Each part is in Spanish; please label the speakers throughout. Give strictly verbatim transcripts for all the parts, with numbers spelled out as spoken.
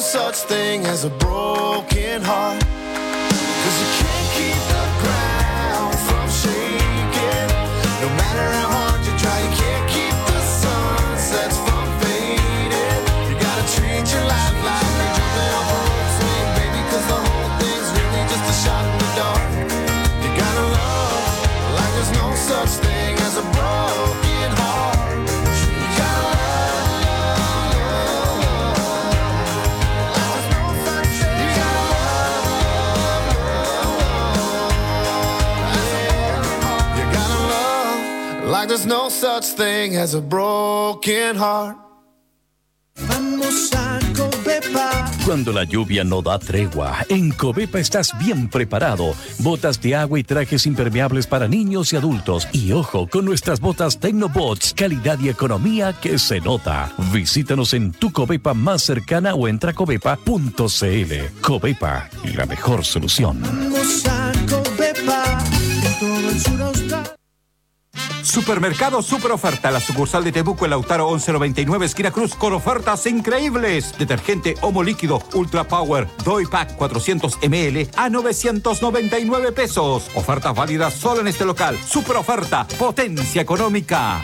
Speaker 1: such thing as a broken heart. 'Cause you can't keep the ground from shaking. No matter how hard you try, you can't keep the sunsets from fading. You gotta treat your life like you're jumping off a rope swing, baby, 'cause the whole thing's really just a shot in the dark. You gotta love like there's no such thing as a broken heart. You gotta love, love, love, love like there's no such thing. You gotta love, love, love, yeah. You gotta love like there's no such thing as a broken heart.
Speaker 2: Vamos a Covepa.
Speaker 3: Cuando la lluvia no da tregua, en Covepa estás bien preparado. Botas de agua y trajes impermeables para niños y adultos. Y ojo, con nuestras botas Tecnobots, calidad y economía que se nota. Visítanos en tu Covepa más cercana o entra a covepa punto c l. Covepa, la mejor solución.
Speaker 2: Vamos a Covepa. En todo el sur austral.
Speaker 4: Supermercado Super Oferta, la sucursal de Temuco, el Lautaro once noventa y nueve, esquina Cruz, con ofertas increíbles. Detergente Omo Líquido Ultra Power Doy Pack cuatrocientos mililitros a novecientos noventa y nueve pesos. Ofertas válidas solo en este local. Super Oferta, potencia económica.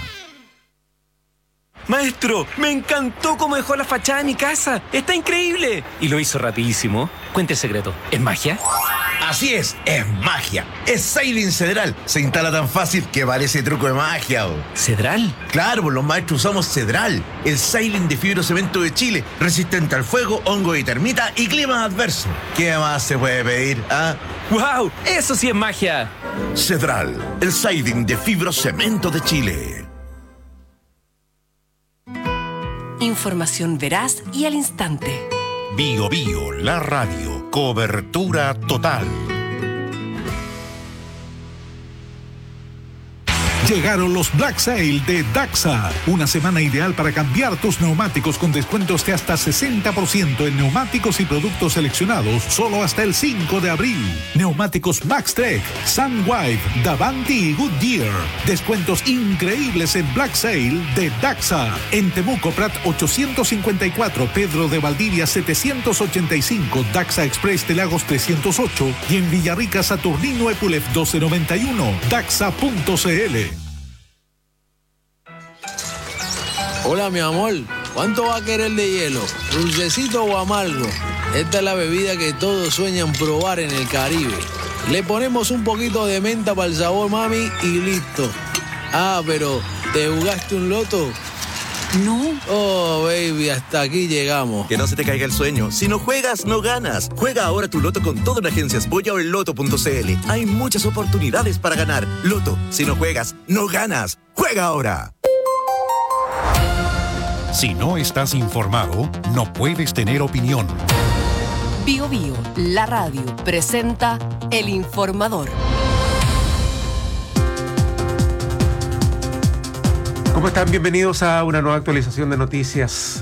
Speaker 5: Maestro, me encantó cómo dejó la fachada de mi casa. Está increíble. Y lo hizo rapidísimo. Cuente el secreto. ¿Es magia?
Speaker 6: Así es, es magia. Es Siding Cedral. Se instala tan fácil que parece truco de magia. Oh.
Speaker 5: ¿Cedral?
Speaker 6: Claro, pues los maestros usamos Cedral, el Siding de fibrocemento de Chile, resistente al fuego, hongo y termita y clima adverso. ¿Qué más se puede pedir? ¿Ah?
Speaker 5: ¡Wow! ¡Eso sí es magia!
Speaker 6: Cedral, el Siding de fibrocemento de Chile.
Speaker 7: Información veraz y al instante.
Speaker 8: Bio Bio, la radio. Cobertura total.
Speaker 9: Llegaron los Black Sale de Daxa. Una semana ideal para cambiar tus neumáticos con descuentos de hasta sesenta por ciento en neumáticos y productos seleccionados solo hasta el cinco de abril. Neumáticos Maxtrek, Sunwipe, Davanti y Goodyear. Descuentos increíbles en Black Sale de Daxa. En Temuco Prat ochocientos cincuenta y cuatro, Pedro de Valdivia setecientos ochenta y cinco, Daxa Express de Lagos trescientos ocho y en Villarrica Saturnino Epulef doce noventa y uno. Daxa punto c l.
Speaker 10: Hola, mi amor. ¿Cuánto va a querer de hielo? ¿Dulcecito o amargo? Esta es la bebida que todos sueñan probar en el Caribe. Le ponemos un poquito de menta para el sabor, mami, y listo. Ah, pero ¿te jugaste un loto?
Speaker 7: No.
Speaker 10: Oh, baby, hasta aquí llegamos.
Speaker 11: Que no se te caiga el sueño. Si no juegas, no ganas. Juega ahora tu loto con todo en Agencias Boya o en loto punto c l. Hay muchas oportunidades para ganar. Loto, si no juegas, no ganas. ¡Juega ahora!
Speaker 8: Si no estás informado, no puedes tener opinión.
Speaker 7: Bio Bio, la radio, presenta El Informador.
Speaker 12: ¿Cómo están? Bienvenidos a una nueva actualización de noticias.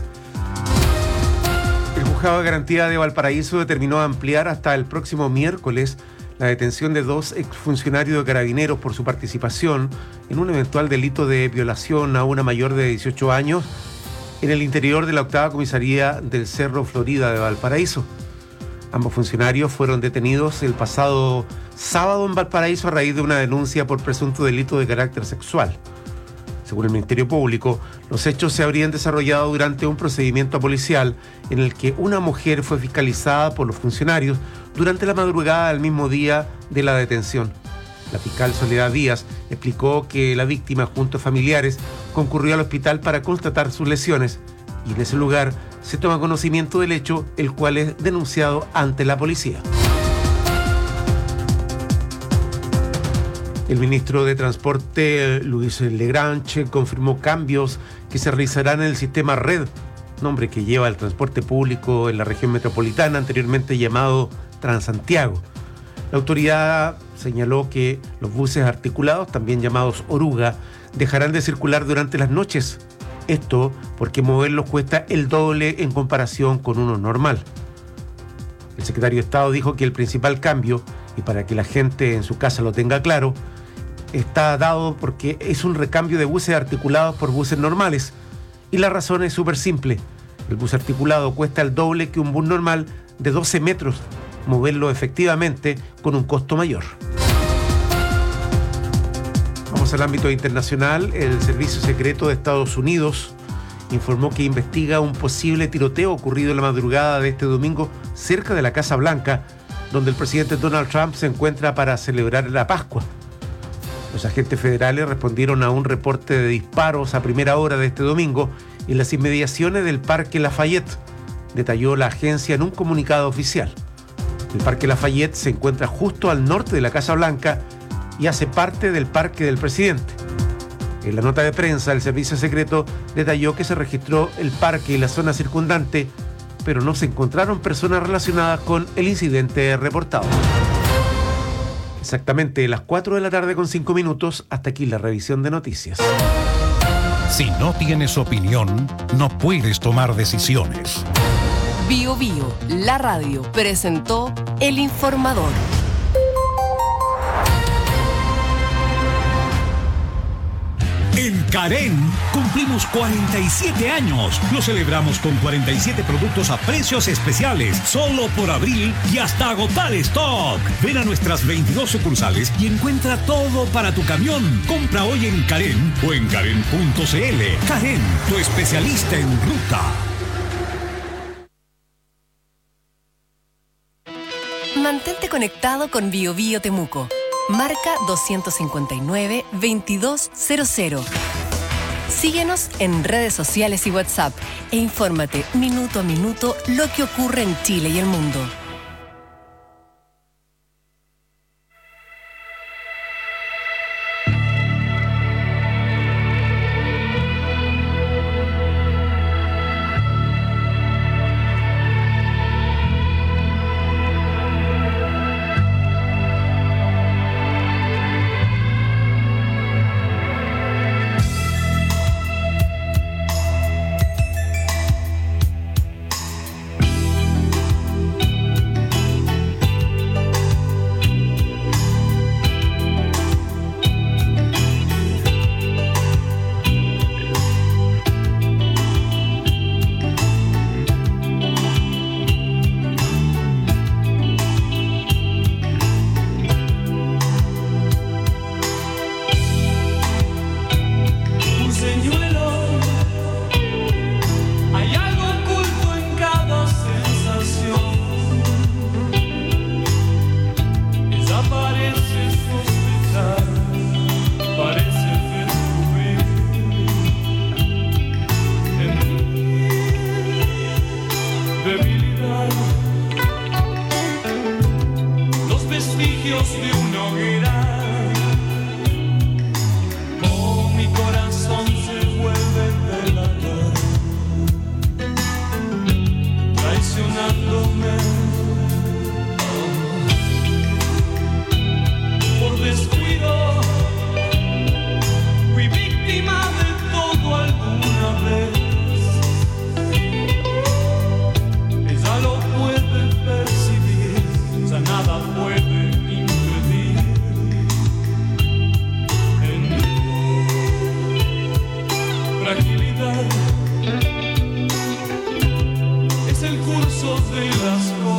Speaker 12: El Juzgado de Garantía de Valparaíso determinó ampliar hasta el próximo miércoles la detención de dos exfuncionarios de Carabineros por su participación en un eventual delito de violación a una mayor de dieciocho años en el interior de la octava comisaría del Cerro Florida de Valparaíso. Ambos funcionarios fueron detenidos el pasado sábado en Valparaíso a raíz de una denuncia por presunto delito de carácter sexual. Según el Ministerio Público, los hechos se habrían desarrollado durante un procedimiento policial en el que una mujer fue fiscalizada por los funcionarios durante la madrugada del mismo día de la detención. La fiscal Soledad Díaz explicó que la víctima, junto a familiares, concurrió al hospital para constatar sus lesiones y en ese lugar se toma conocimiento del hecho, el cual es denunciado ante la policía. El ministro de Transporte, Luis Legrange, confirmó cambios que se realizarán en el sistema RED, nombre que lleva el transporte público en la región metropolitana, anteriormente llamado Transantiago. La autoridad señaló que los buses articulados, también llamados oruga, dejarán de circular durante las noches. Esto porque moverlos cuesta el doble en comparación con uno normal. El secretario de Estado dijo que el principal cambio, y para que la gente en su casa lo tenga claro, está dado porque es un recambio de buses articulados por buses normales. Y la razón es súper simple. El bus articulado cuesta el doble que un bus normal de doce metros, moverlo efectivamente con un costo mayor. Vamos al ámbito internacional. El Servicio Secreto de Estados Unidos informó que investiga un posible tiroteo ocurrido en la madrugada de este domingo cerca de la Casa Blanca, donde el presidente Donald Trump se encuentra para celebrar la Pascua. Los agentes federales respondieron a un reporte de disparos a primera hora de este domingo en las inmediaciones del Parque Lafayette, detalló la agencia en un comunicado oficial. El Parque Lafayette se encuentra justo al norte de la Casa Blanca y hace parte del Parque del Presidente. En la nota de prensa, el Servicio Secreto detalló que se registró el parque y la zona circundante, pero no se encontraron personas relacionadas con el incidente reportado. Exactamente las cuatro de la tarde con cinco minutos, hasta aquí la revisión de noticias.
Speaker 9: Si no tienes opinión, no puedes tomar decisiones.
Speaker 7: Bio Bio, la radio, presentó El Informador.
Speaker 13: En Carén cumplimos cuarenta y siete años. Lo celebramos con cuarenta y siete productos a precios especiales, solo por abril y hasta agotar stock. Ven a nuestras veintidós sucursales y encuentra todo para tu camión. Compra hoy en Carén o en carén punto c l. Carén, tu especialista en ruta.
Speaker 7: Mantente conectado con Bio Bio Temuco. Marca doscientos cincuenta y nueve, veintidós cero cero. Síguenos en redes sociales y WhatsApp e infórmate minuto a minuto lo que ocurre en Chile y el mundo.
Speaker 14: Es el curso de las cosas.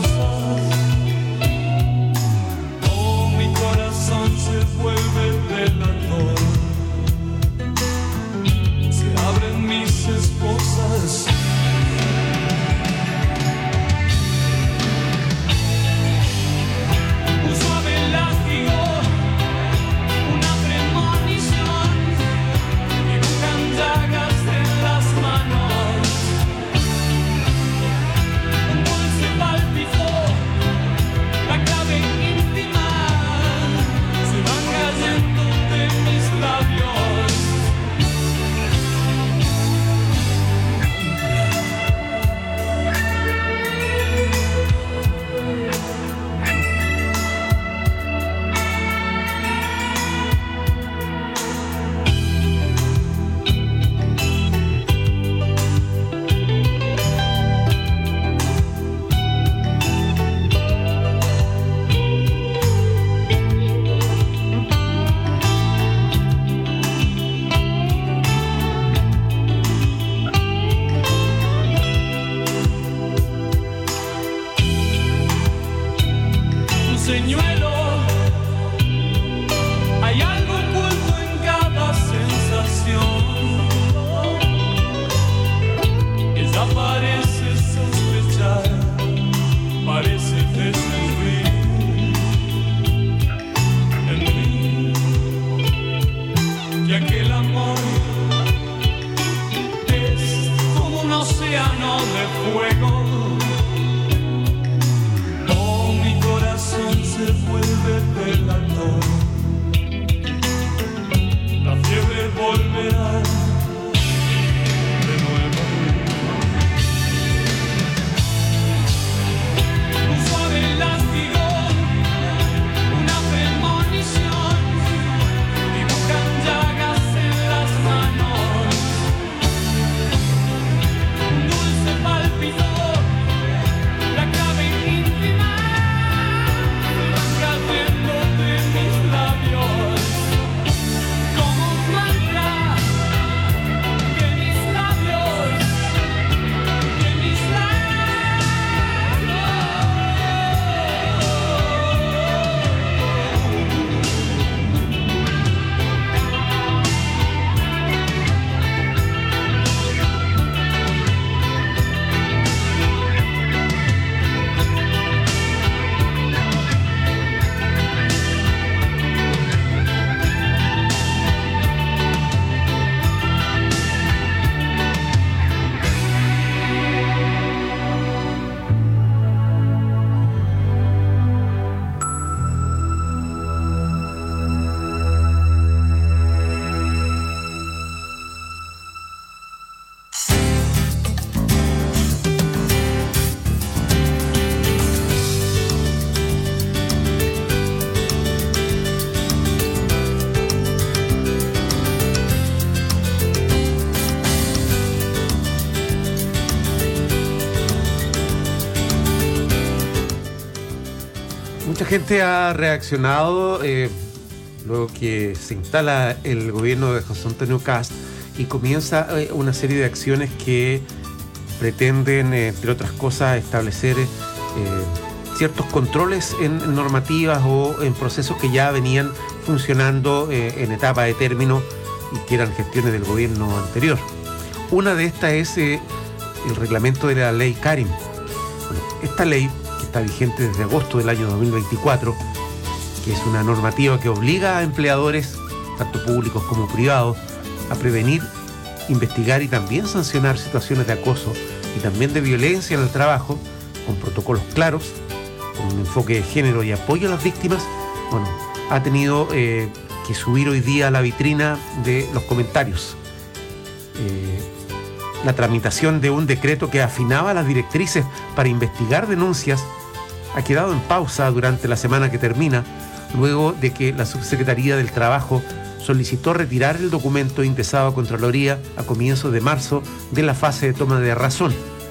Speaker 12: Mucha gente ha reaccionado eh, luego que se instala el gobierno de José Antonio Kast y comienza eh, una serie de acciones que pretenden, eh, entre otras cosas, establecer eh, ciertos controles en normativas o en procesos que ya venían funcionando eh, en etapa de término y que eran gestiones del gobierno anterior. Una de estas es eh, el reglamento de la ley Karim. Bueno, esta ley, que está vigente desde agosto del año dos mil veinticuatro, que es una normativa que obliga a empleadores, tanto públicos como privados, a prevenir, investigar y también sancionar situaciones de acoso y también de violencia en el trabajo, con protocolos claros, con un enfoque de género y apoyo a las víctimas, bueno, ha tenido eh, que subir hoy día a la vitrina de los comentarios. Eh, la tramitación de un decreto que afinaba las directrices para investigar denuncias ha quedado en pausa durante la semana que termina, luego de que la Subsecretaría del Trabajo solicitó retirar el documento ingresado a Contraloría a comienzos de marzo de la fase de toma de razón.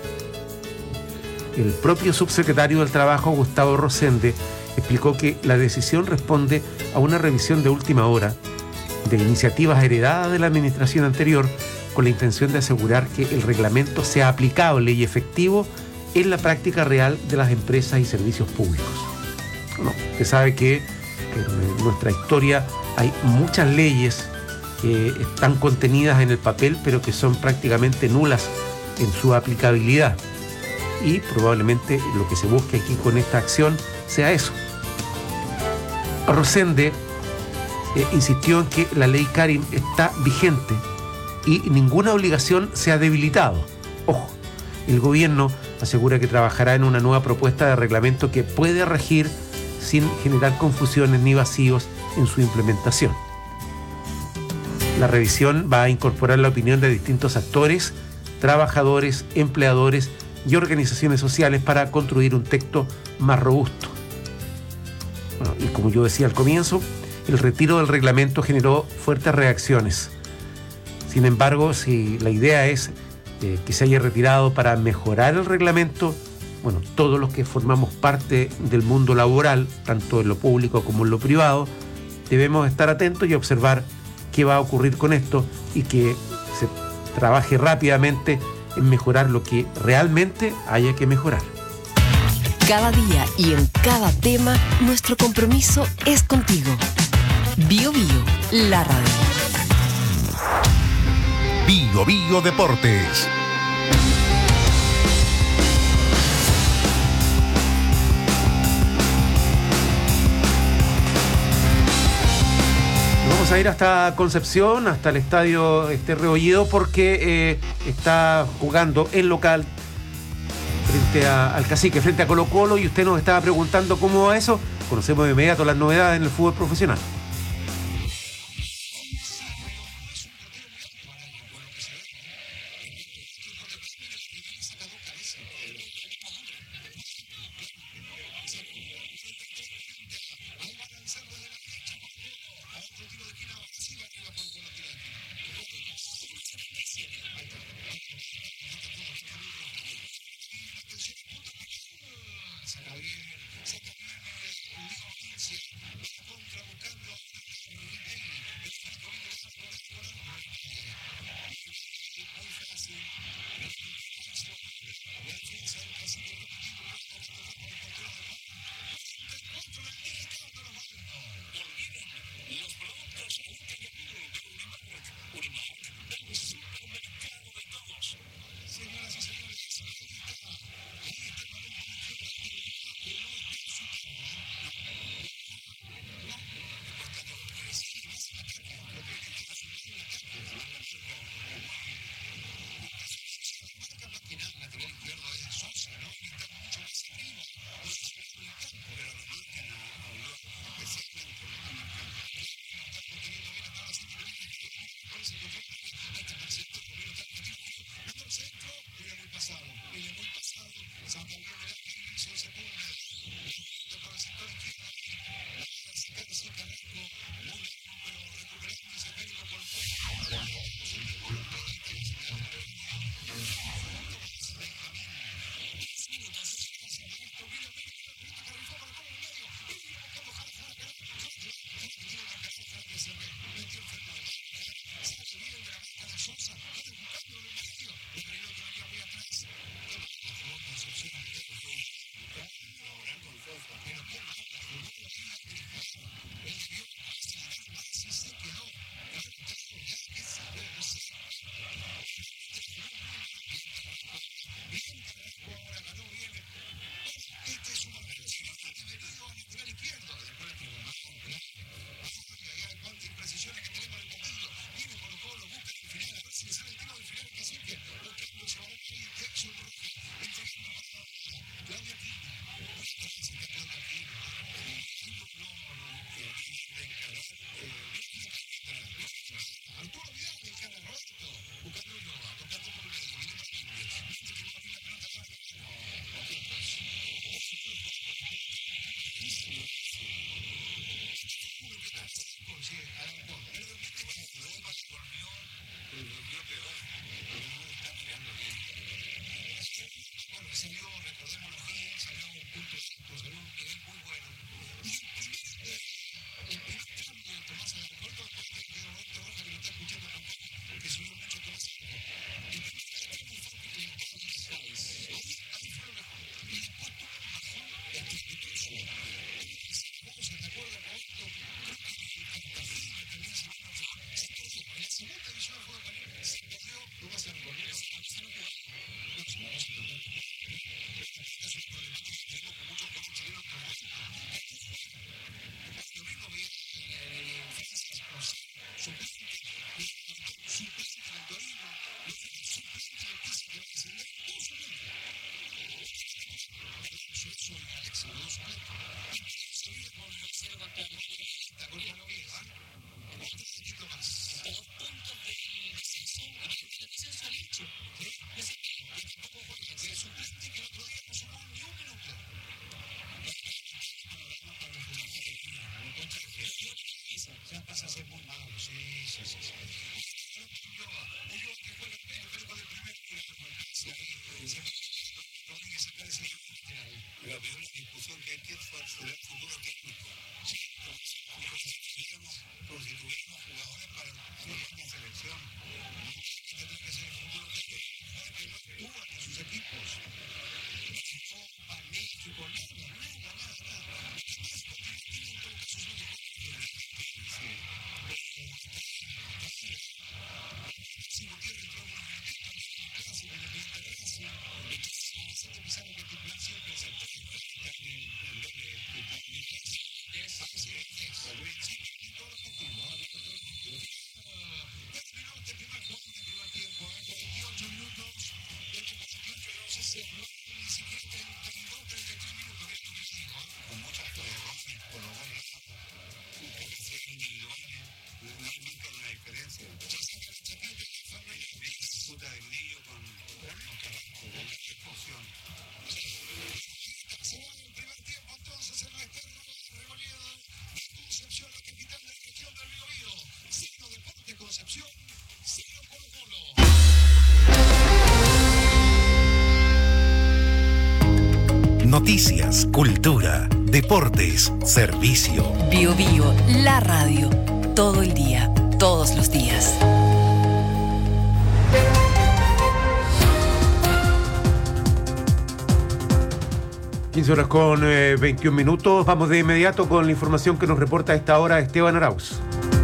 Speaker 12: El propio subsecretario del Trabajo, Gustavo Rosende, explicó que la decisión responde a una revisión de última hora de iniciativas heredadas de la administración anterior con la intención de asegurar que el reglamento sea aplicable y efectivo en la práctica real de las empresas y servicios públicos. Bueno, usted sabe que en nuestra historia hay muchas leyes que están contenidas en el papel, pero que son prácticamente nulas en su aplicabilidad. Y probablemente lo que se busque aquí con esta acción sea eso. Rosende eh, insistió en que la ley Karim está vigente y ninguna obligación se ha debilitado. Ojo, el gobierno asegura que trabajará en una nueva propuesta de reglamento que puede regir sin generar confusiones ni vacíos en su implementación. La revisión va a incorporar la opinión de distintos actores, trabajadores, empleadores y organizaciones sociales para construir un texto más robusto. Bueno, y como yo decía al comienzo, el retiro del reglamento generó fuertes reacciones. Sin embargo, si la idea es eh, que se haya retirado para mejorar el reglamento, bueno, todos los que formamos parte del mundo laboral, tanto en lo público como en lo privado, debemos estar atentos y observar qué va a ocurrir con esto y que se trabaje rápidamente en mejorar lo que realmente haya que mejorar.
Speaker 7: Cada día y en cada tema, nuestro compromiso es contigo. Bio Bio, la radio.
Speaker 8: Bio Bio Deportes.
Speaker 12: Vamos a ir hasta Concepción, hasta el estadio este Rebolledo, porque eh, está jugando en local frente a, al Cacique, frente a Colo Colo, y usted nos estaba preguntando cómo va eso. Conocemos de inmediato las novedades en el fútbol profesional.
Speaker 8: Noticias, cultura, deportes, servicio.
Speaker 7: Bio Bio, la radio. Todo el día, todos los días.
Speaker 12: quince horas con eh, veintiún minutos. Vamos de inmediato con la información que nos reporta a esta hora Esteban Arauz.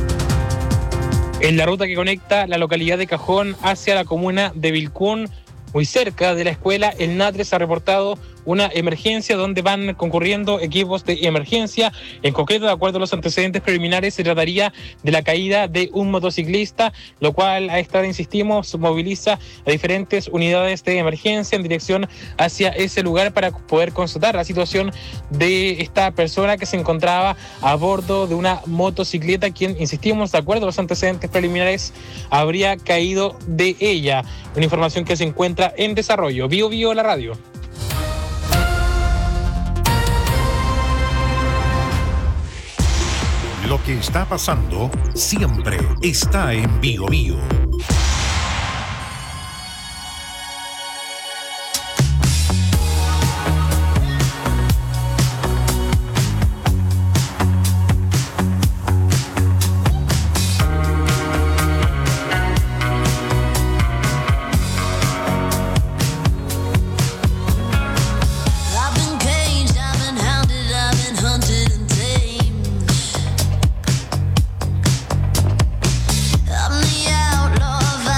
Speaker 14: En la ruta que conecta la localidad de Cajón hacia la comuna de Vilcún, muy cerca de la escuela El Natres, ha reportado una emergencia donde van concurriendo equipos de emergencia. En concreto, de acuerdo a los antecedentes preliminares, se trataría de la caída de un motociclista, lo cual a esta hora, insistimos, moviliza a diferentes unidades de emergencia en dirección hacia ese lugar para poder constatar la situación de esta persona que se encontraba a bordo de una motocicleta, quien, insistimos, de acuerdo a los antecedentes preliminares, habría caído de ella. Una información que se encuentra en desarrollo. Bio Bio, la radio.
Speaker 8: Lo que está pasando siempre está en Bio Bio.
Speaker 1: I'm the outlaw of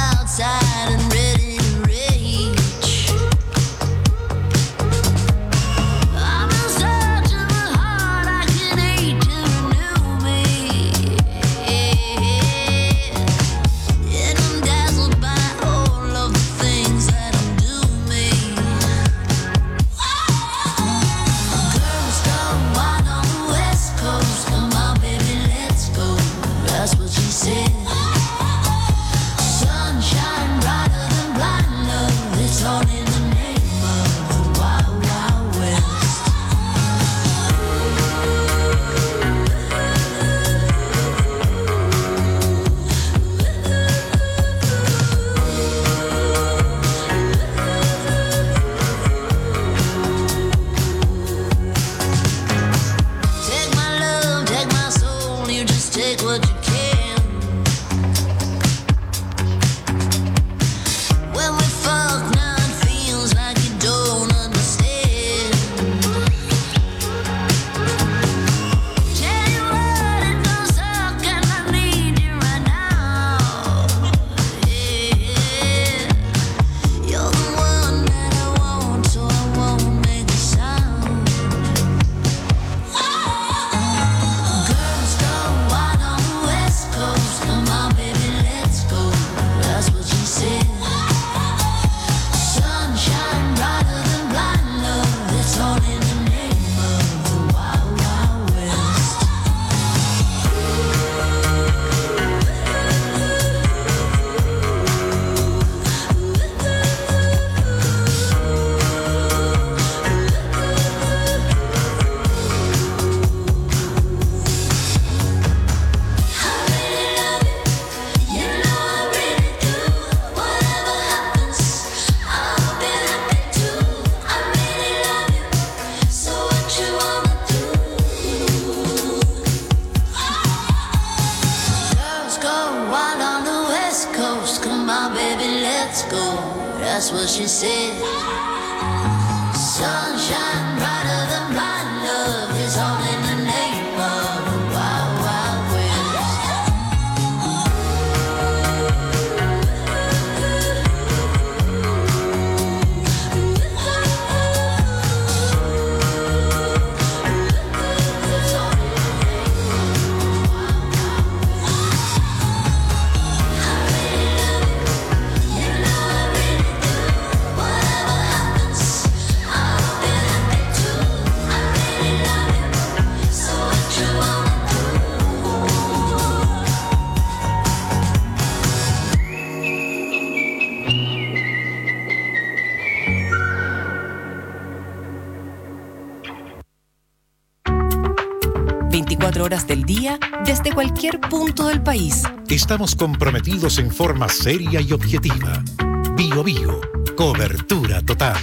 Speaker 15: That's what she said. Sunshine brighter than blind love is all in the name of the wild, wild
Speaker 7: veinticuatro horas del día desde cualquier punto del país.
Speaker 8: Estamos comprometidos en forma seria y objetiva. Bio Bio, cobertura total.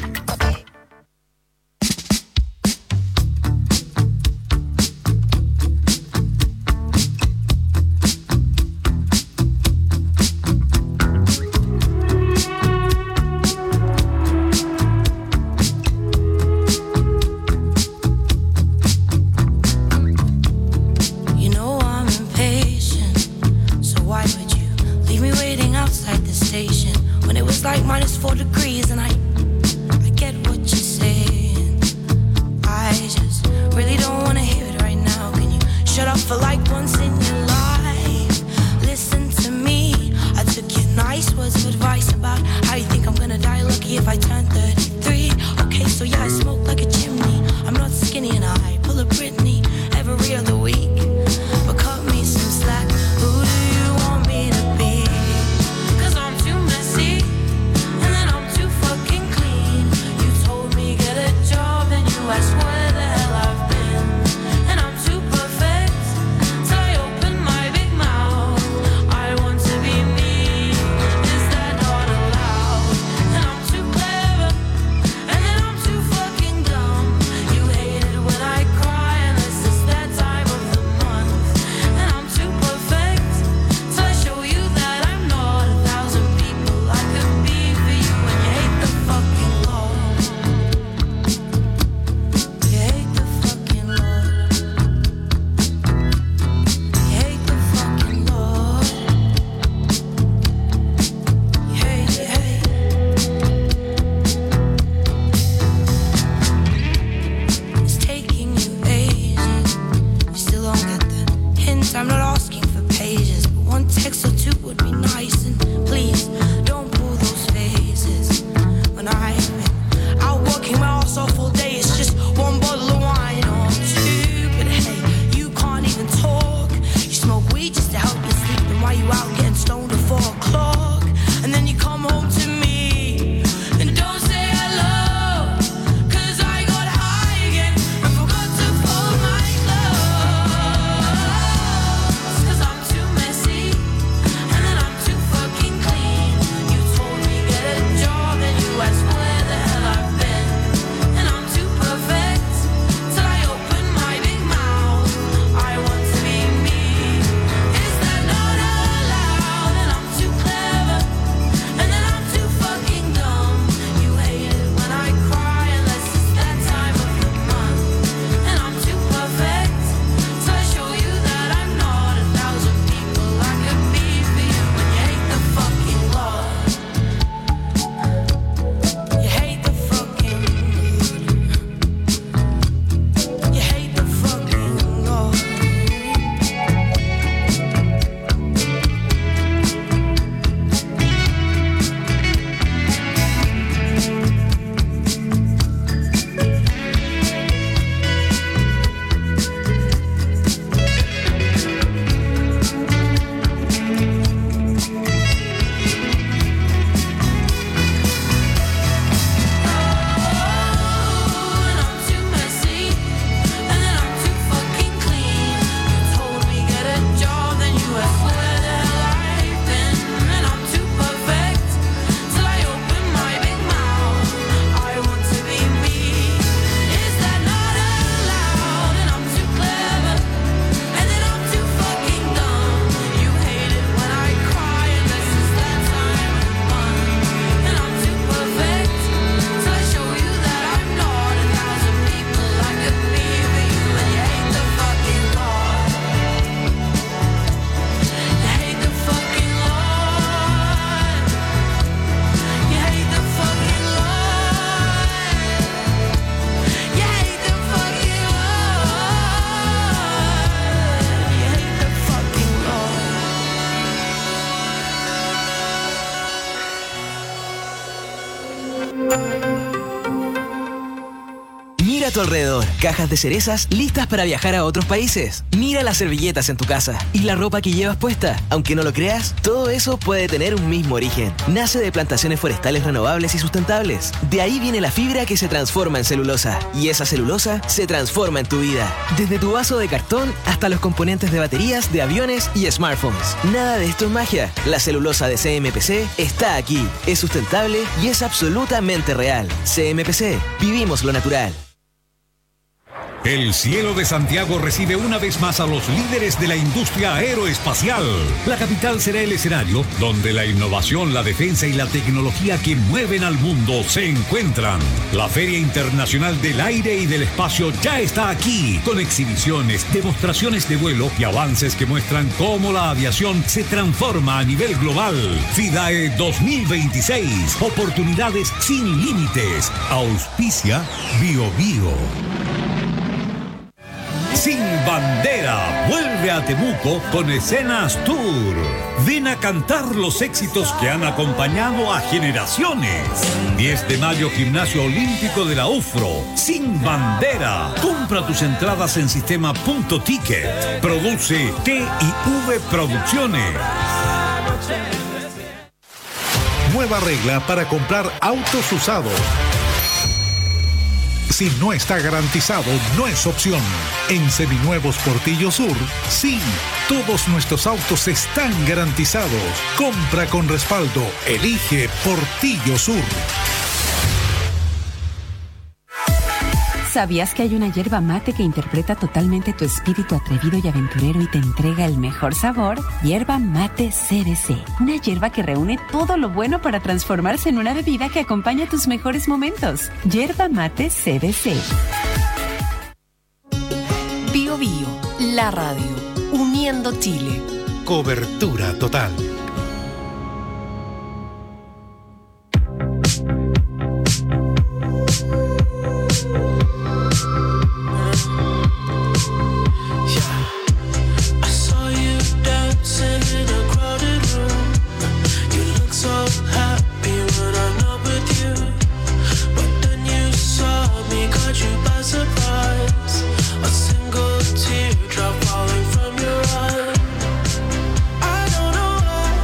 Speaker 15: fucking
Speaker 16: tu alrededor. Cajas de cerezas listas para viajar a otros países. Mira las servilletas en tu casa y la ropa que llevas puesta. Aunque no lo creas, todo eso puede tener un mismo origen. Nace de plantaciones forestales renovables y sustentables. De ahí viene la fibra que se transforma en celulosa. Y esa celulosa se transforma en tu vida. Desde tu vaso de cartón hasta los componentes de baterías de aviones y smartphones. Nada de esto es magia. La celulosa de C M P C está aquí. Es sustentable y es absolutamente real. C M P C. Vivimos lo natural.
Speaker 13: El cielo de Santiago recibe una vez más a los líderes de la industria aeroespacial. La capital será el escenario donde la innovación, la defensa y la tecnología que mueven al mundo se encuentran. La Feria Internacional del Aire y del Espacio ya está aquí, con exhibiciones, demostraciones de vuelo y avances que muestran cómo la aviación se transforma a nivel global. FIDAE dos mil veintiséis. Oportunidades sin límites. Auspicia Bio Bio. Sin Bandera vuelve a Temuco con Escenas Tour. Ven a cantar los éxitos que han acompañado a generaciones. diez de mayo, Gimnasio Olímpico de la UFRO. Sin Bandera. Compra tus entradas en sistema punto ticket. Produce T y V Producciones.
Speaker 8: Nueva regla para comprar autos usados. Si no está garantizado, no es opción. En Seminuevos Portillo Sur, sí, todos nuestros autos están garantizados. Compra con respaldo. Elige Portillo Sur.
Speaker 17: ¿Sabías que hay una yerba mate que interpreta totalmente tu espíritu atrevido y aventurero y te entrega el mejor sabor? Yerba Mate C B C. Una yerba que reúne todo lo bueno para transformarse en una bebida que acompaña tus mejores momentos. Yerba Mate C B C.
Speaker 7: Bio Bio, la radio, uniendo Chile.
Speaker 8: Cobertura total.
Speaker 1: Teardrop falling from your eye. I don't know why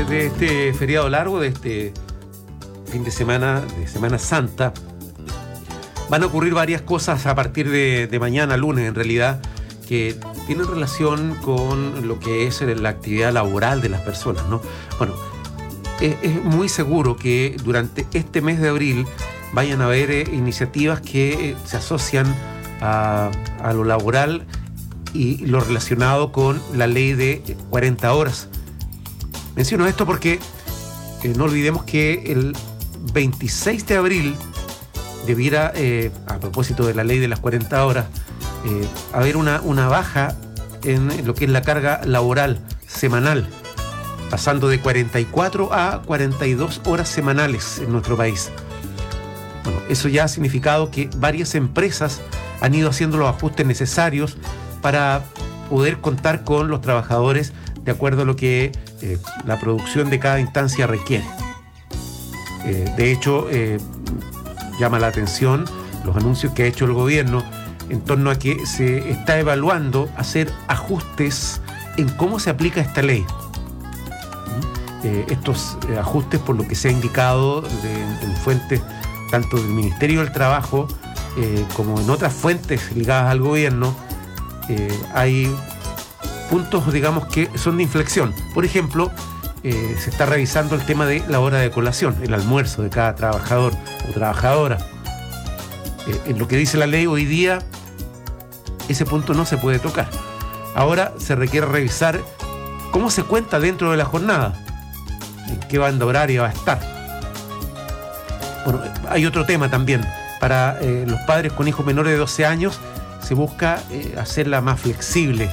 Speaker 12: de este feriado largo, de este fin de semana, de Semana Santa, van a ocurrir varias cosas a partir de, de mañana, lunes en realidad, que tienen relación con lo que es la actividad laboral de las personas, ¿no? Bueno, es, es muy seguro que durante este mes de abril vayan a haber eh, iniciativas que eh, se asocian a, a lo laboral y lo relacionado con la ley de cuarenta horas. Menciono esto porque eh, no olvidemos que el veintiséis de abril debiera, eh, a propósito de la ley de las cuarenta horas, eh, haber una, una baja en lo que es la carga laboral semanal, pasando de cuarenta y cuatro a cuarenta y dos horas semanales en nuestro país. Bueno, eso ya ha significado que varias empresas han ido haciendo los ajustes necesarios para poder contar con los trabajadores de acuerdo a lo que eh, la producción de cada instancia requiere. Eh, de hecho, eh, llama la atención los anuncios que ha hecho el gobierno en torno a que se está evaluando hacer ajustes en cómo se aplica esta ley. Eh, estos eh, ajustes, por lo que se ha indicado de, en fuentes tanto del Ministerio del Trabajo eh, como en otras fuentes ligadas al gobierno, eh, hay puntos, digamos, que son de inflexión. Por ejemplo, eh, se está revisando el tema de la hora de colación, el almuerzo de cada trabajador o trabajadora. Eh, en lo que dice la ley hoy día, ese punto no se puede tocar. Ahora se requiere revisar cómo se cuenta dentro de la jornada, en qué banda horaria va a estar. Bueno, hay otro tema también. Para eh, los padres con hijos menores de doce años se busca eh, hacerla más flexible.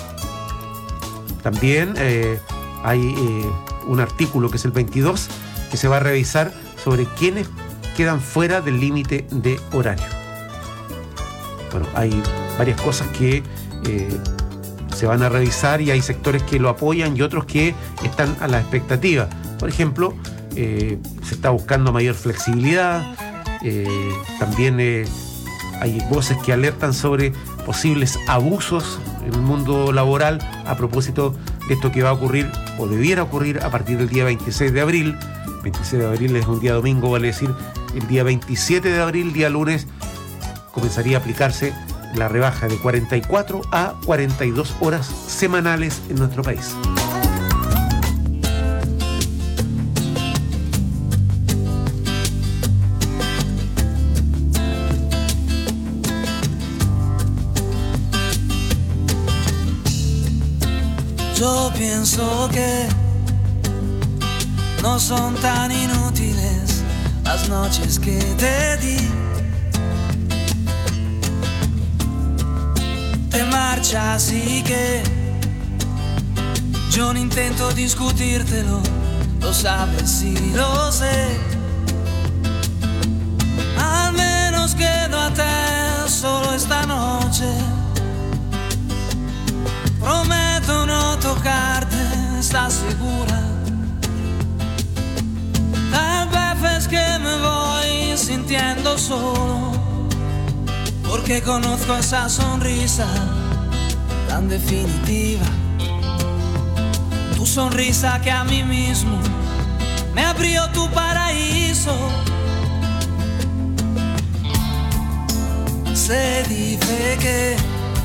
Speaker 12: También eh, hay eh, un artículo que es el veintidós que se va a revisar sobre quiénes quedan fuera del límite de horario. Bueno, hay varias cosas que eh, se van a revisar y hay sectores que lo apoyan y otros que están a la expectativa. Por ejemplo, eh, se está buscando mayor flexibilidad, eh, también eh, hay voces que alertan sobre posibles abusos en el mundo laboral a propósito de esto que va a ocurrir o debiera ocurrir a partir del día veintiséis de abril. veintiséis de abril es un día domingo, vale decir, el día veintisiete de abril, día lunes, comenzaría a aplicarse la rebaja de cuarenta y cuatro a cuarenta y dos horas semanales en nuestro país.
Speaker 18: Yo pienso que no son tan inútiles las noches que te di. Te marchas y que yo no intento discutírtelo, lo sabes y lo sé. Al menos quedo a te solo esta noche. Prometo no tocarte, ¿estás segura? Tal vez es que me voy sintiendo solo, porque conozco esa sonrisa tan definitiva. Tu sonrisa que a mí mismo me abrió tu paraíso. Se dice que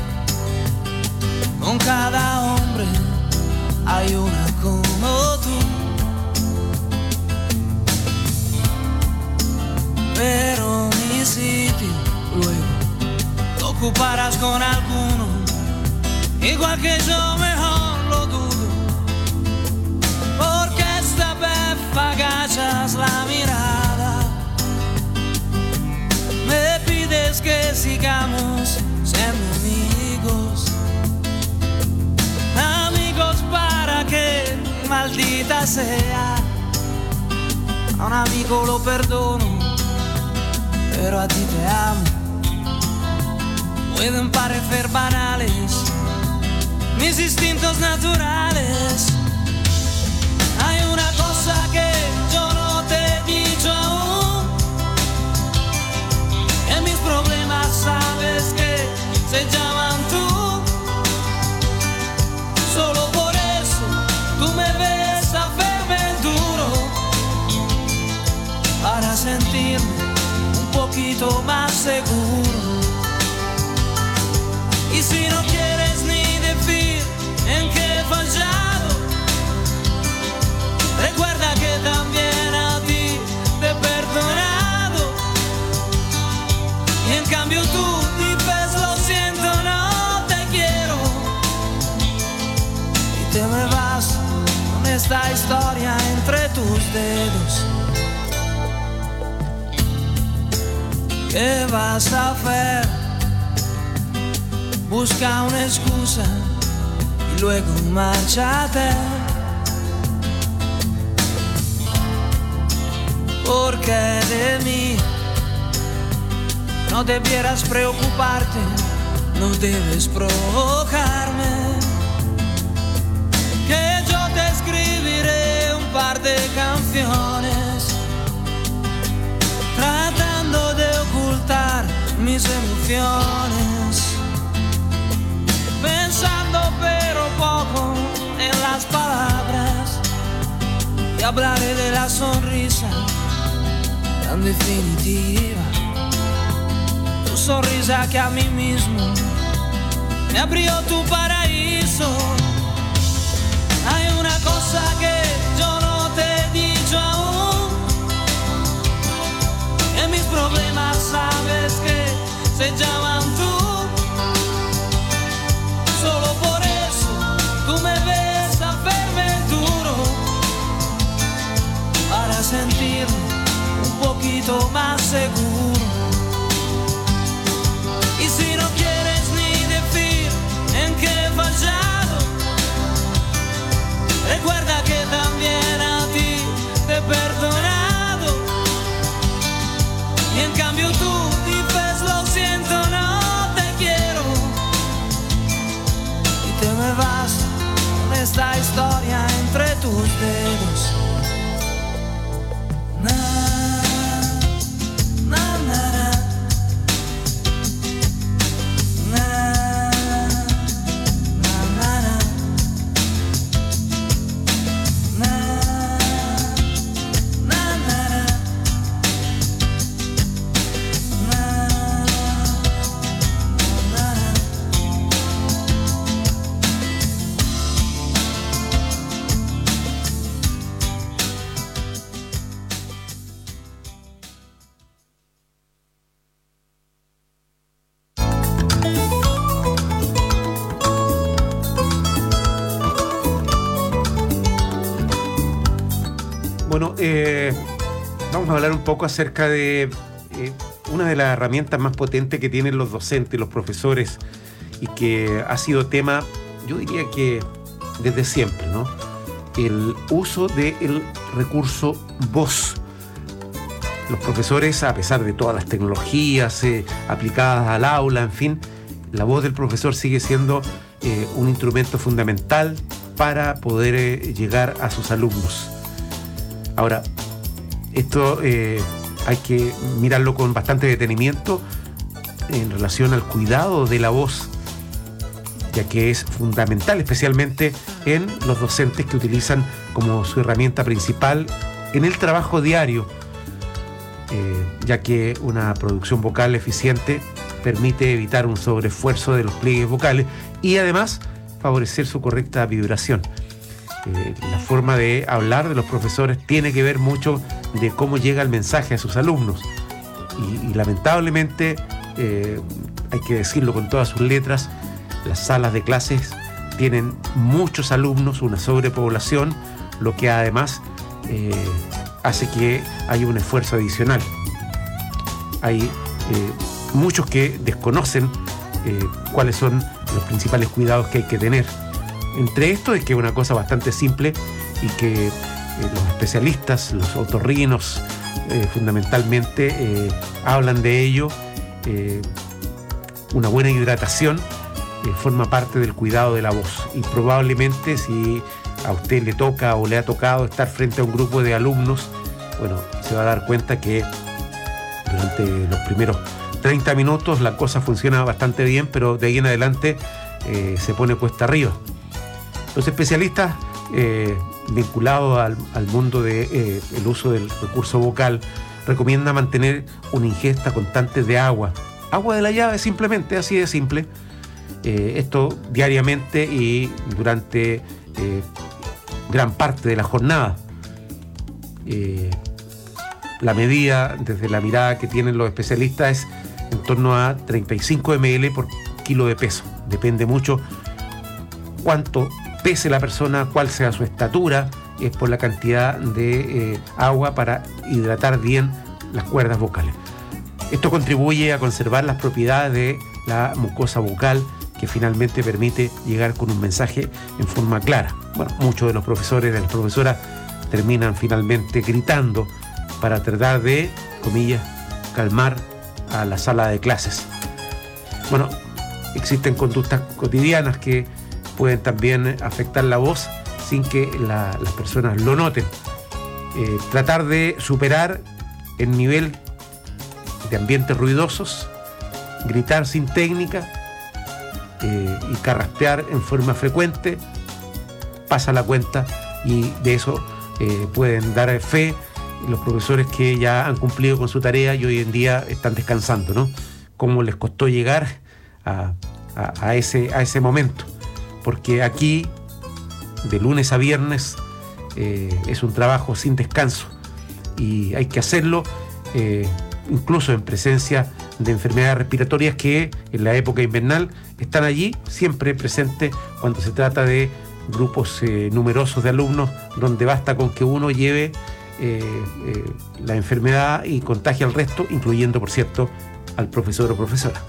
Speaker 18: con cada hombre hay una como tú, pero mi sitio luego lo ocuparás con alguno, igual que yo, mejor lo dudo, porque esta vez agachas la mirada, me pides que sigamos siendo amigos. Amigos para que, maldita sea, a un amigo lo perdono, pero a ti te amo. Pueden parecer banales mis instintos naturales. Hay una cosa que yo no te he dicho aún, que mis problemas sabes que se llaman tú. Solo por eso tú me ves a verme sentirme un poquito más seguro. Y si no quieres ni decir en qué he fallado, recuerda que también a ti te he perdonado. Y en cambio tú dices lo siento, no te quiero. Y te me vas con esta historia entre tus dedos. ¿Qué vas a hacer? Busca una excusa y luego márchate. Porque de mí no debieras preocuparte, no debes provocarme. Que yo te escribiré un par de canciones, tratando de ocultar mis emociones, pensando pero poco en las palabras, y hablaré de la sonrisa tan definitiva, tu sonrisa que a mí mismo me abrió tu paraíso. Hay una cosa que yo no te he dicho aún, que mis problemas sabes que se llaman tú. Solo por eso tú me ves hacerme duro, para sentirme un poquito más seguro. Y si no quieres ni decir en qué he fallado, recuerda que también a ti te he perdonado. Y en cambio tú dices lo siento, no te quiero. Y te me vas con esta historia entre tus dedos.
Speaker 12: Bueno, eh, vamos a hablar un poco acerca de eh, una de las herramientas más potentes que tienen los docentes, los profesores, y que ha sido tema, yo diría que desde siempre, ¿no? El uso del recurso voz. Los profesores, a pesar de todas las tecnologías eh, aplicadas al aula, en fin, la voz del profesor sigue siendo eh, un instrumento fundamental para poder eh, llegar a sus alumnos. Ahora, esto eh, hay que mirarlo con bastante detenimiento en relación al cuidado de la voz, ya que es fundamental, especialmente en los docentes que utilizan como su herramienta principal en el trabajo diario, eh, ya que una producción vocal eficiente permite evitar un sobreesfuerzo de los pliegues vocales y además favorecer su correcta vibración. Eh, la forma de hablar de los profesores tiene que ver mucho de cómo llega el mensaje a sus alumnos y, y lamentablemente eh, hay que decirlo con todas sus letras, las salas de clases tienen muchos alumnos, una sobrepoblación, lo que además eh, hace que haya un esfuerzo adicional. Hay eh, muchos que desconocen eh, cuáles son los principales cuidados que hay que tener. Entre esto es que es una cosa bastante simple y que eh, los especialistas, los otorrinos, eh, fundamentalmente eh, hablan de ello. Eh, una buena hidratación eh, forma parte del cuidado de la voz y probablemente si a usted le toca o le ha tocado estar frente a un grupo de alumnos, bueno, se va a dar cuenta que durante los primeros treinta minutos la cosa funciona bastante bien, pero de ahí en adelante eh, se pone cuesta arriba. Los especialistas eh, vinculados al, al mundo del de, eh, uso del recurso vocal recomienda mantener una ingesta constante de agua. Agua de la llave, simplemente, así de simple. Eh, esto diariamente y durante eh, gran parte de la jornada. Eh, la medida, desde la mirada que tienen los especialistas, es en torno a treinta y cinco mililitros por kilo de peso. Depende mucho cuánto pese la persona, cuál sea su estatura, es por la cantidad de eh, agua para hidratar bien las cuerdas vocales. Esto contribuye a conservar las propiedades de la mucosa bucal, que finalmente permite llegar con un mensaje en forma clara. Bueno, muchos de los profesores, de las profesoras, terminan finalmente gritando para tratar de, comillas, calmar a la sala de clases. Bueno, existen conductas cotidianas que pueden también afectar la voz sin que la, las personas lo noten. Eh, tratar de superar el nivel de ambientes ruidosos, gritar sin técnica eh, y carraspear en forma frecuente, pasa la cuenta, y de eso eh, pueden dar fe los profesores que ya han cumplido con su tarea y hoy en día están descansando, ¿no? Cómo les costó llegar a, a, a, ese, a ese momento, porque aquí de lunes a viernes eh, es un trabajo sin descanso y hay que hacerlo eh, incluso en presencia de enfermedades respiratorias que en la época invernal están allí siempre presentes cuando se trata de grupos eh, numerosos de alumnos, donde basta con que uno lleve eh, eh, la enfermedad y contagie al resto, incluyendo, por cierto, al profesor o profesora.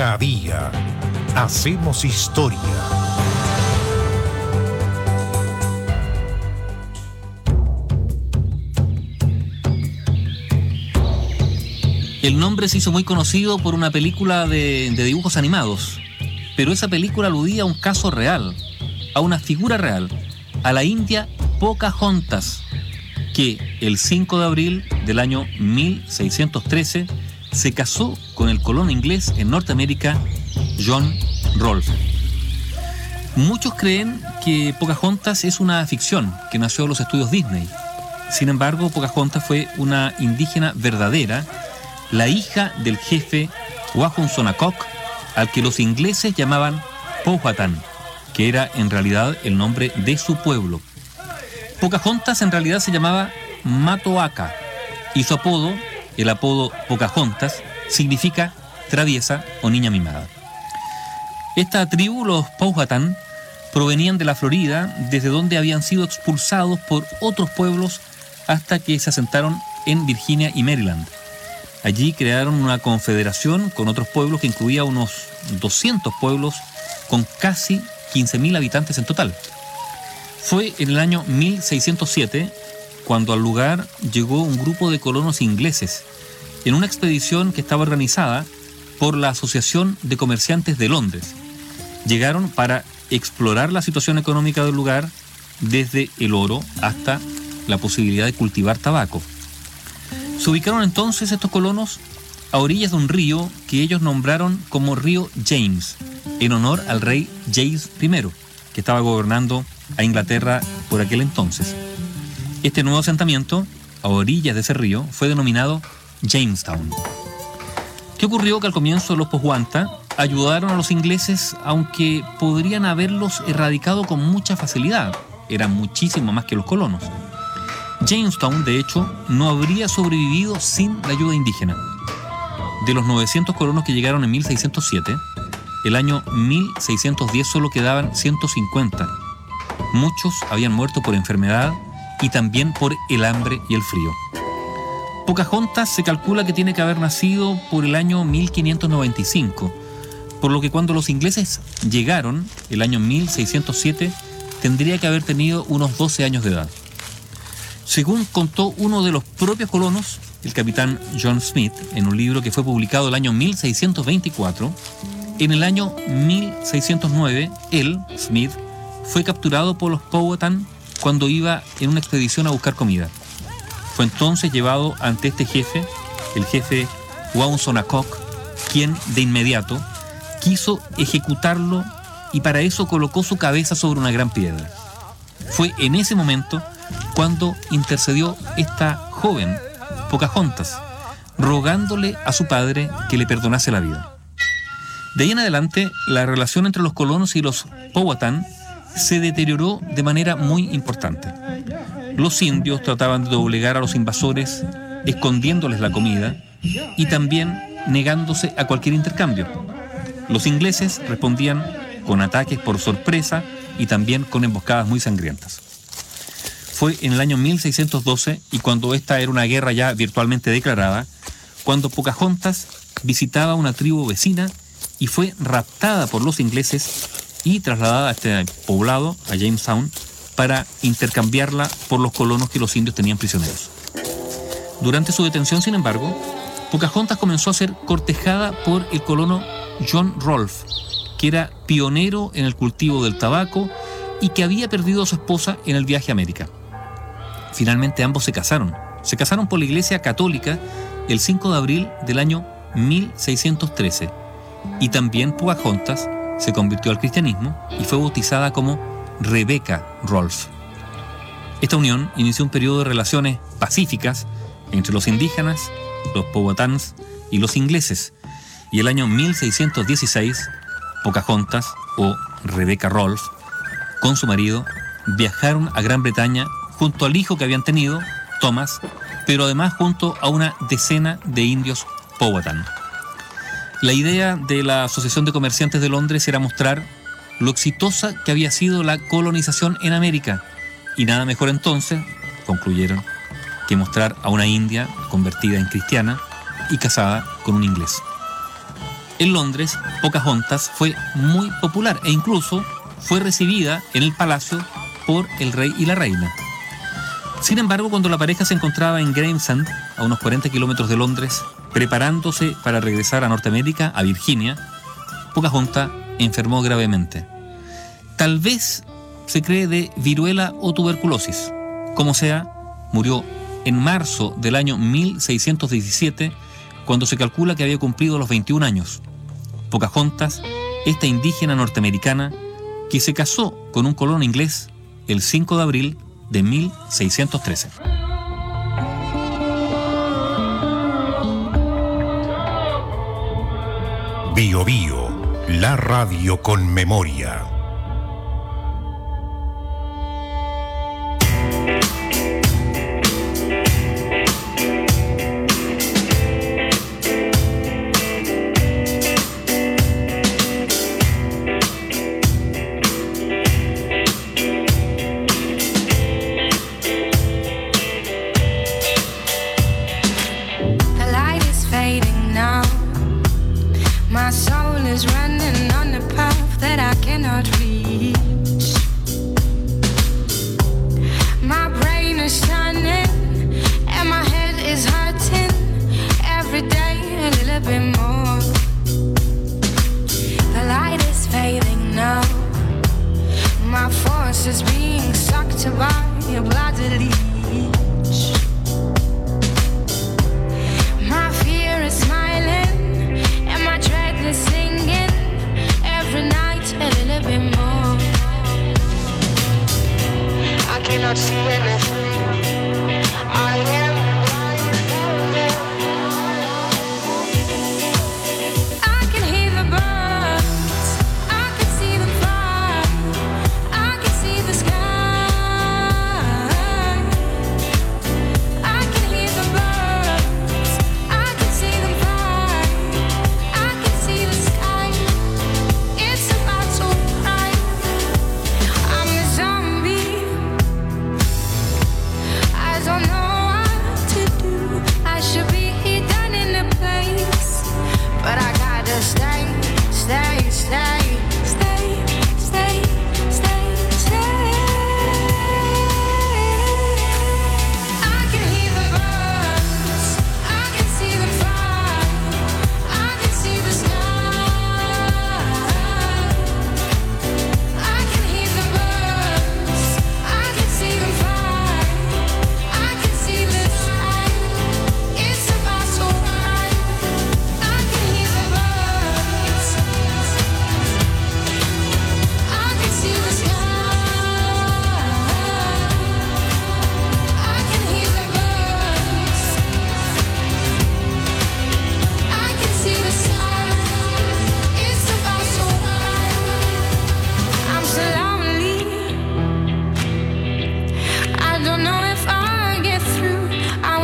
Speaker 8: Día a día hacemos historia.
Speaker 19: El nombre se hizo muy conocido por una película de, de dibujos animados, pero esa película aludía a un caso real, a una figura real, a la india Pocahontas, que el cinco de abril del año mil seiscientos trece se casó con el colono inglés en Norteamérica, John Rolfe. Muchos creen que Pocahontas es una ficción que nació en los estudios Disney. Sin embargo, Pocahontas fue una indígena verdadera, la hija del jefe Wahunsonacock, al que los ingleses llamaban Powhatan, que era en realidad el nombre de su pueblo. Pocahontas en realidad se llamaba Matoaka, y su apodo, el apodo Pocahontas, significa traviesa o niña mimada. Esta tribu, los Powhatan, provenían de la Florida, desde donde habían sido expulsados por otros pueblos hasta que se asentaron en Virginia y Maryland. Allí crearon una confederación con otros pueblos que incluía unos doscientos pueblos con casi quince mil habitantes en total. Fue en el año mil seiscientos siete cuando al lugar llegó un grupo de colonos ingleses en una expedición que estaba organizada por la Asociación de Comerciantes de Londres. Llegaron para explorar la situación económica del lugar, desde el oro hasta la posibilidad de cultivar tabaco. Se ubicaron entonces estos colonos a orillas de un río que ellos nombraron como río James, en honor al rey James primero, que estaba gobernando a Inglaterra por aquel entonces. Este nuevo asentamiento, a orillas de ese río, fue denominado Jamestown. ¿Qué ocurrió? Que al comienzo los Powhatan ayudaron a los ingleses, aunque podrían haberlos erradicado con mucha facilidad. Eran muchísimo más que los colonos. Jamestown, de hecho, no habría sobrevivido sin la ayuda indígena. De los novecientos colonos que llegaron en mil seiscientos siete, el año mil seiscientos diez solo quedaban ciento cincuenta. Muchos habían muerto por enfermedad y también por el hambre y el frío. Pocahontas se calcula que tiene que haber nacido por el año mil quinientos noventa y cinco, por lo que cuando los ingleses llegaron, el año mil seiscientos siete, tendría que haber tenido unos doce años de edad. Según contó uno de los propios colonos, el capitán John Smith, en un libro que fue publicado el año mil seiscientos veinticuatro, en el año mil seiscientos nueve, él, Smith, fue capturado por los Powhatan cuando iba en una expedición a buscar comida. Fue entonces llevado ante este jefe, el jefe Wahunsonacock, quien de inmediato quiso ejecutarlo y para eso colocó su cabeza sobre una gran piedra. Fue en ese momento cuando intercedió esta joven, Pocahontas, rogándole a su padre que le perdonase la vida. De ahí en adelante, la relación entre los colonos y los Powhatan se deterioró de manera muy importante. Los indios trataban de doblegar a los invasores, escondiéndoles la comida y también negándose a cualquier intercambio. Los ingleses respondían con ataques por sorpresa y también con emboscadas muy sangrientas. Fue en el año mil seiscientos doce, y cuando esta era una guerra ya virtualmente declarada, cuando Pocahontas visitaba una tribu vecina y fue raptada por los ingleses y trasladada a este poblado, a Jamestown, para intercambiarla por los colonos que los indios tenían prisioneros. Durante su detención, sin embargo, Pocahontas comenzó a ser cortejada por el colono John Rolfe, que era pionero en el cultivo del tabaco y que había perdido a su esposa en el viaje a América. Finalmente ambos se casaron. Se casaron por la Iglesia Católica el cinco de abril del año mil seiscientos trece. Y también Pocahontas se convirtió al cristianismo y fue bautizada como Rebecca Rolfe. Esta unión inició un periodo de relaciones pacíficas entre los indígenas, los Powhatans y los ingleses. Y el año mil seiscientos dieciséis, Pocahontas, o Rebecca Rolfe, con su marido, viajaron a Gran Bretaña junto al hijo que habían tenido, Thomas, pero además junto a una decena de indios Powhatan. La idea de la Asociación de Comerciantes de Londres era mostrar lo exitosa que había sido la colonización en América, y nada mejor entonces, concluyeron, que mostrar a una india convertida en cristiana y casada con un inglés. En Londres, Pocahontas fue muy popular e incluso fue recibida en el palacio por el rey y la reina. Sin embargo, cuando la pareja se encontraba en Gravesend, a unos cuarenta kilómetros de Londres, preparándose para regresar a Norteamérica, a Virginia, Pocahontas enfermó gravemente. Tal vez se cree de viruela o tuberculosis. Como sea, murió en marzo del año mil seiscientos diecisiete, cuando se calcula que había cumplido los veintiún años. Pocahontas, esta indígena norteamericana que se casó con un colono inglés el cinco de abril de mil seiscientos trece.
Speaker 20: Bio Bio, la radio con memoria.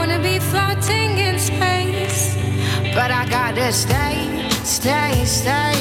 Speaker 15: Stay, stay, stay.